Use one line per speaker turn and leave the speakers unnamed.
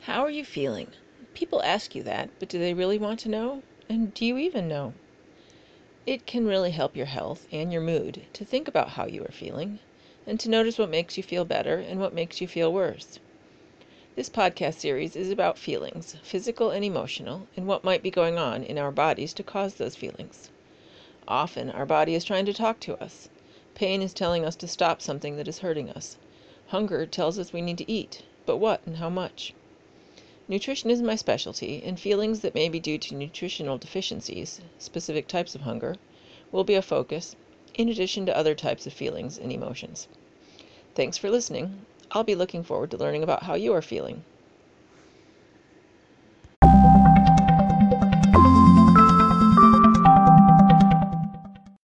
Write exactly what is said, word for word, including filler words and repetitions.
How are you feeling? People ask you that, but do they really want to know? And do you even know? It can really help your health and your mood to think about how you are feeling and to notice what makes you feel better and what makes you feel worse. This podcast series is about feelings, physical and emotional, and what might be going on in our bodies to cause those feelings. Often, our body is trying to talk to us. Pain is telling us to stop something that is hurting us. Hunger tells us we need to eat, but what and how much? Nutrition is my specialty, and feelings that may be due to nutritional deficiencies, specific types of hunger, will be a focus, in addition to other types of feelings and emotions. Thanks for listening. I'll be looking forward to learning about how you are feeling.